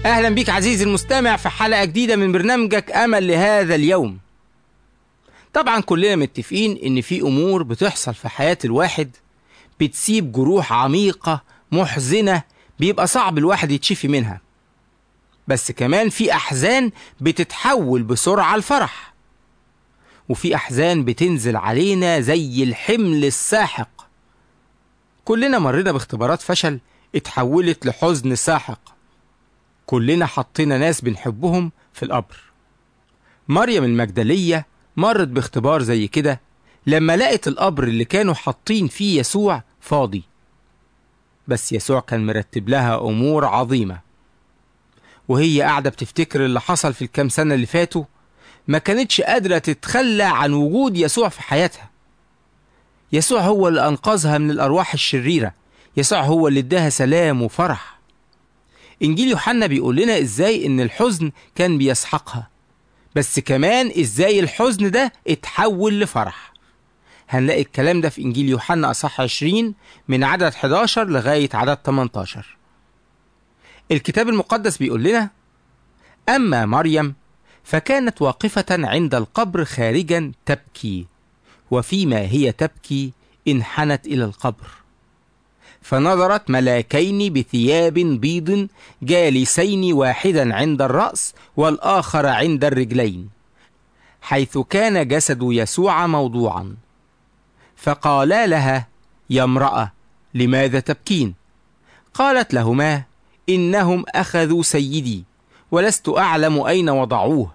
أهلا بك عزيزي المستمع في حلقة جديدة من برنامجك أمل لهذا اليوم. طبعا كلنا متفقين إن في أمور بتحصل في حياة الواحد بتسيب جروح عميقة محزنة بيبقى صعب الواحد يتشفي منها، بس كمان في أحزان بتتحول بسرعة لفرح، وفي أحزان بتنزل علينا زي الحمل الساحق. كلنا مرينا باختبارات فشل اتحولت لحزن ساحق. كلنا حطينا ناس بنحبهم في القبر. مريم المجدلية مرت باختبار زي كده لما لقت القبر اللي كانوا حاطين فيه يسوع فاضي، بس يسوع كان مرتب لها أمور عظيمة. وهي قاعدة بتفتكر اللي حصل في الكام سنة اللي فاتوا، ما كانتش قادرة تتخلى عن وجود يسوع في حياتها. يسوع هو اللي أنقذها من الأرواح الشريرة، يسوع هو اللي اداها سلام وفرح. إنجيل يوحنا بيقول لنا إزاي إن الحزن كان بيسحقها، بس كمان إزاي الحزن ده اتحول لفرح. هنلاقي الكلام ده في إنجيل يوحنا أصحاح 20 من عدد 11 لغاية عدد 18. الكتاب المقدس بيقول لنا: أما مريم فكانت واقفة عند القبر خارجا تبكي، وفيما هي تبكي انحنت إلى القبر، فنظرت ملاكين بثياب بيض جالسين، واحدا عند الرأس والآخر عند الرجلين، حيث كان جسد يسوع موضوعا. فقالا لها: يا امرأة، لماذا تبكين؟ قالت لهما: إنهم أخذوا سيدي ولست أعلم أين وضعوه.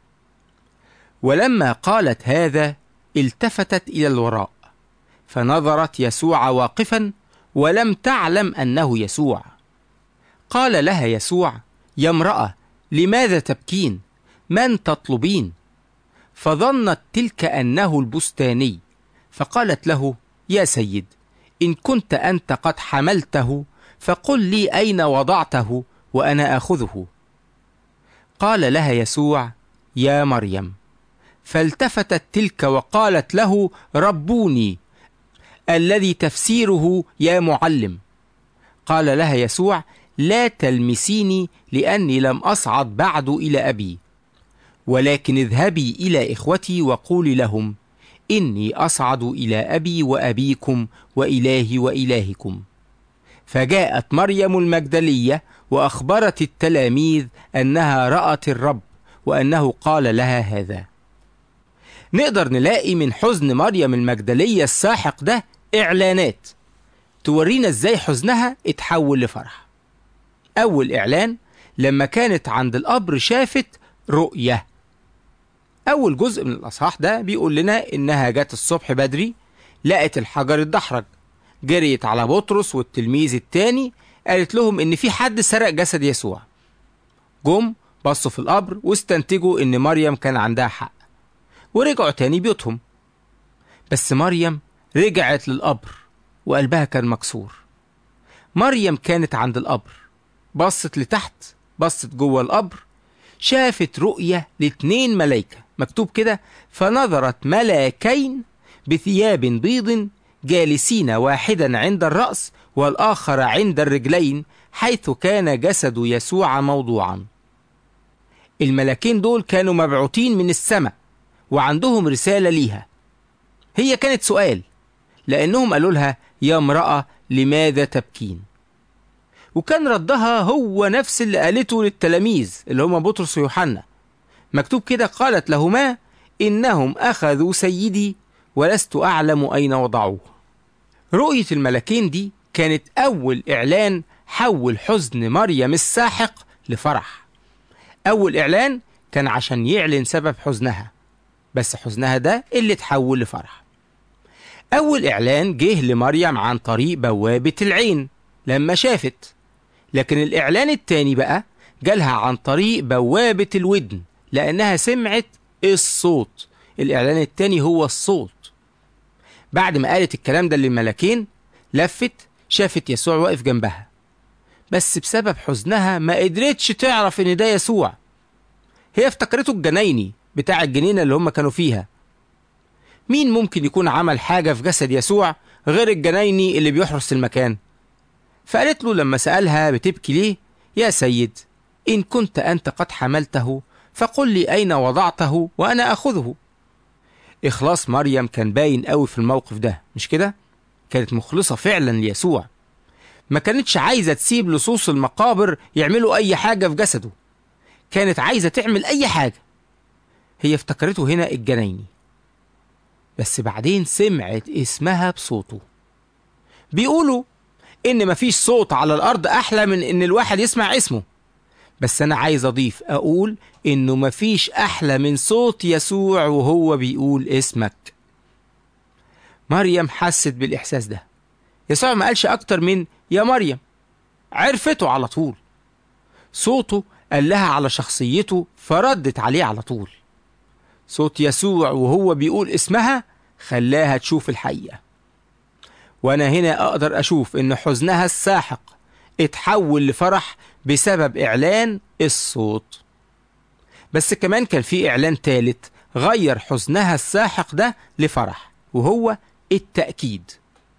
ولما قالت هذا التفتت إلى الوراء، فنظرت يسوع واقفا ولم تعلم أنه يسوع. قال لها يسوع: يا امرأة، لماذا تبكين؟ من تطلبين؟ فظنت تلك أنه البستاني، فقالت له: يا سيد، إن كنت أنت قد حملته فقل لي أين وضعته وأنا آخذه. قال لها يسوع: يا مريم. فالتفتت تلك وقالت له: ربوني، الذي تفسيره يا معلم. قال لها يسوع: لا تلمسيني، لأني لم أصعد بعد إلى أبي، ولكن اذهبي إلى إخوتي وقولي لهم: إني أصعد إلى أبي وأبيكم وإلهي وإلهكم. فجاءت مريم المجدلية وأخبرت التلاميذ أنها رأت الرب وأنه قال لها هذا. نقدر نلاقي من حزن مريم المجدلية الساحق ده إعلانات تورينا إزاي حزنها اتحول لفرح. أول إعلان لما كانت عند القبر شافت رؤية. أول جزء من الأصحاح ده بيقول لنا إنها جت الصبح بدري، لقت الحجر اتدحرج، جريت على بطرس والتلميذ التاني، قالت لهم إن في حد سرق جسد يسوع. جم بصوا في القبر واستنتجوا إن مريم كان عندها حق، ورجعوا تاني بيوتهم. بس مريم رجعت للقبر وقلبها كان مكسور. مريم كانت عند القبر، بصت لتحت، بصت جوه القبر، شافت رؤية ل2 ملايكة، مكتوب كده: فنظرت ملاكين بثياب بيض جالسين، واحدا عند الرأس والآخر عند الرجلين، حيث كان جسد يسوع موضوعا. الملاكين دول كانوا مبعوثين من السماء وعندهم رسالة ليها. هي كانت سؤال، لأنهم قالوا لها: يا امرأة، لماذا تبكين؟ وكان ردها هو نفس اللي قالته للتلاميذ اللي هم بطرس ويوحنا. مكتوب كده: قالت لهما: إنهم أخذوا سيدي ولست أعلم أين وضعوه. رؤية الملكين دي كانت أول إعلان حول حزن مريم الساحق لفرح. أول إعلان كان عشان يعلن سبب حزنها، بس حزنها ده اللي تحول لفرح. أول إعلان جه لمريم عن طريق بوابة العين لما شافت، لكن الإعلان التاني بقى جالها عن طريق بوابة الودن لأنها سمعت الصوت. الإعلان التاني هو الصوت. بعد ما قالت الكلام ده للملكين، لفت شافت يسوع واقف جنبها، بس بسبب حزنها ما قدرتش تعرف إن ده يسوع. هي افتكرته الجنايني بتاع الجنينة اللي هم كانوا فيها. مين ممكن يكون عمل حاجة في جسد يسوع غير الجنايني اللي بيحرس المكان؟ فقالت له لما سألها: بتبكي ليه يا سيد؟ إن كنت أنت قد حملته فقل لي أين وضعته وأنا أخذه. إخلاص مريم كان باين قوي في الموقف ده، مش كده؟ كانت مخلصة فعلا ليسوع، ما كانتش عايزة تسيب لصوص المقابر يعملوا أي حاجة في جسده، كانت عايزة تعمل أي حاجة. هي افتكرته هنا الجنايني، بس بعدين سمعت اسمها بصوته. بيقولوا إن مفيش صوت على الأرض أحلى من إن الواحد يسمع اسمه، بس أنا عايز أضيف أقول إنه مفيش أحلى من صوت يسوع وهو بيقول اسمك. مريم حست بالإحساس ده. يسوع ما قالش أكتر من يا مريم، عرفته على طول. صوته قال لها على شخصيته فردت عليه على طول. صوت يسوع وهو بيقول اسمها خلاها تشوف الحقيقة. وأنا هنا أقدر أشوف إن حزنها الساحق اتحول لفرح بسبب إعلان الصوت. بس كمان كان في إعلان تالت غير حزنها الساحق ده لفرح، وهو التأكيد.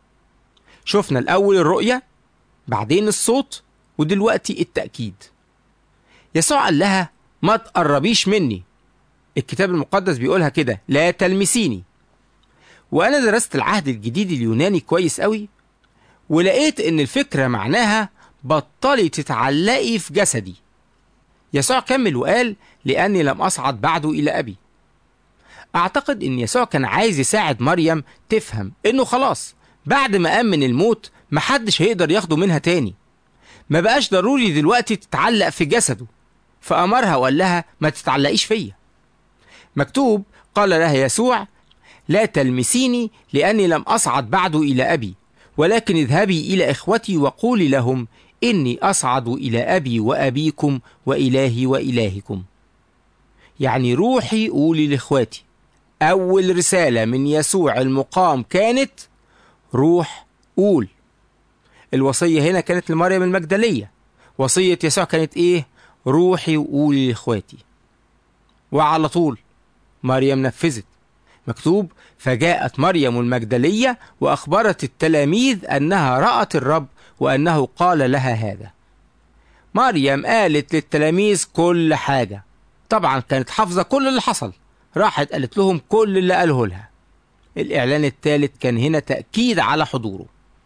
شفنا الأول الرؤية، بعدين الصوت، ودلوقتي التأكيد. يسوع قال لها ما تقربيش مني. الكتاب المقدس بيقولها كده، لا تلمسيني. وأنا درست العهد الجديد اليوناني كويس قوي، ولقيت إن الفكرة معناها بطلي تتعلقي في جسدي. يسوع كمل وقال لأني لم أصعد بعده إلى أبي. أعتقد إن يسوع كان عايز يساعد مريم تفهم إنه خلاص بعد ما قام من الموت محدش هيقدر ياخده منها تاني، ما بقاش ضروري دلوقتي تتعلق في جسده، فأمرها وقال لها ما تتعلقيش فيا. مكتوب قال لها يسوع لا تلمسيني لأني لم أصعد بعده إلى أبي، ولكن اذهبي إلى إخوتي وقولي لهم إني أصعد إلى أبي وأبيكم وإلهي وإلهكم. يعني روحي قولي لإخواتي. أول رسالة من يسوع المقام كانت روح قول. الوصية هنا كانت لمريم المجدلية، وصية يسوع كانت إيه؟ روحي وقولي لإخواتي. وعلى طول مريم نفذت. مكتوب فجاءت مريم المجدلية وأخبرت التلاميذ أنها رأت الرب وأنه قال لها هذا. مريم قالت للتلاميذ كل حاجة، طبعا كانت حافظة كل اللي حصل، راحت قالت لهم كل اللي قاله لها. الإعلان الثالث كان هنا تأكيد على حضوره.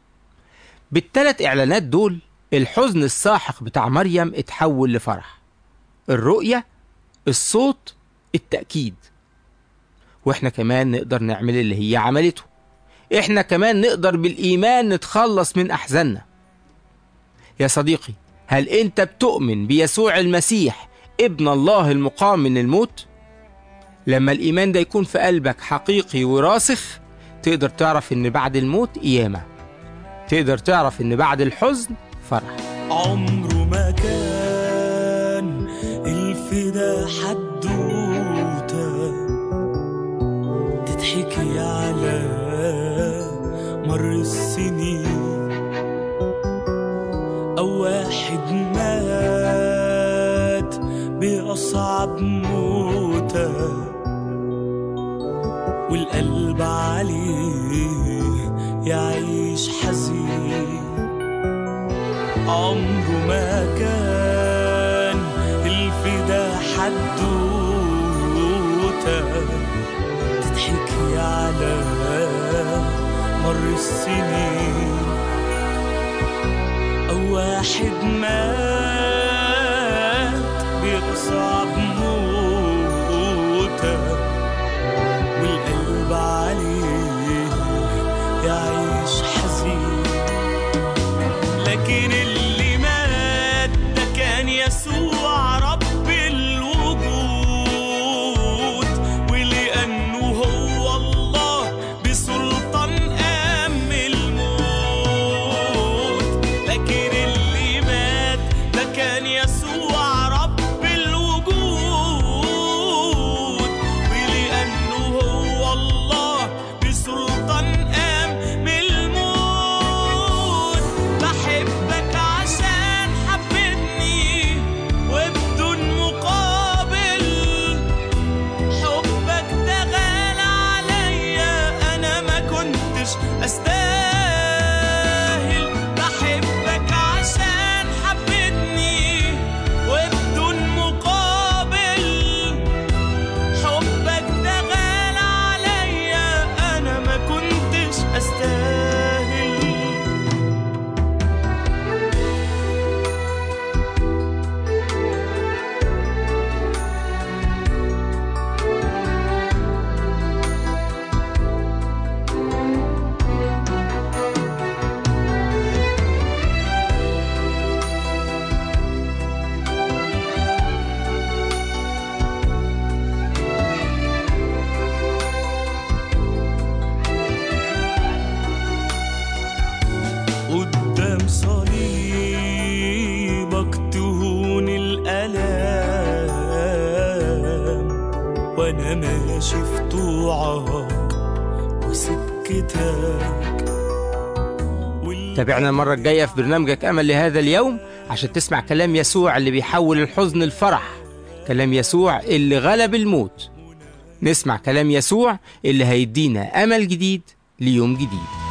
بالثلاث إعلانات دول الحزن الساحق بتاع مريم اتحول لفرح. الرؤية، الصوت، التأكيد. واحنا كمان نقدر نعمل اللي هي عملته. احنا كمان نقدر بالإيمان نتخلص من أحزاننا. يا صديقي، هل انت بتؤمن بيسوع المسيح ابن الله المقام من الموت؟ لما الإيمان ده يكون في قلبك حقيقي وراسخ، تقدر تعرف ان بعد الموت قيامة، تقدر تعرف ان بعد الحزن فرح. عمره ما كان الفدا حدوته تضحكي على مر السنين، أو واحد مات بأصعب موته والقلب عليه يعيش حزين. عمره ما كان الفدا حدوته تضحكي على مر السنين، أو واحد مات بأصعب موته والقلب عليه يعيش حزين. لكن اللي مات ده كان يسوع رب الوجود، ولأنه هو الله بسلطان قام الموت. لكن اللي مات ده كان يسوع رب الوجود، أنا ماشي في طوعك وسكتك. تابعنا المرة الجاية في برنامجك أمل لهذا اليوم عشان تسمع كلام يسوع اللي بيحول الحزن لفرح، كلام يسوع اللي غلب الموت. نسمع كلام يسوع اللي هيدينا أمل جديد ليوم جديد.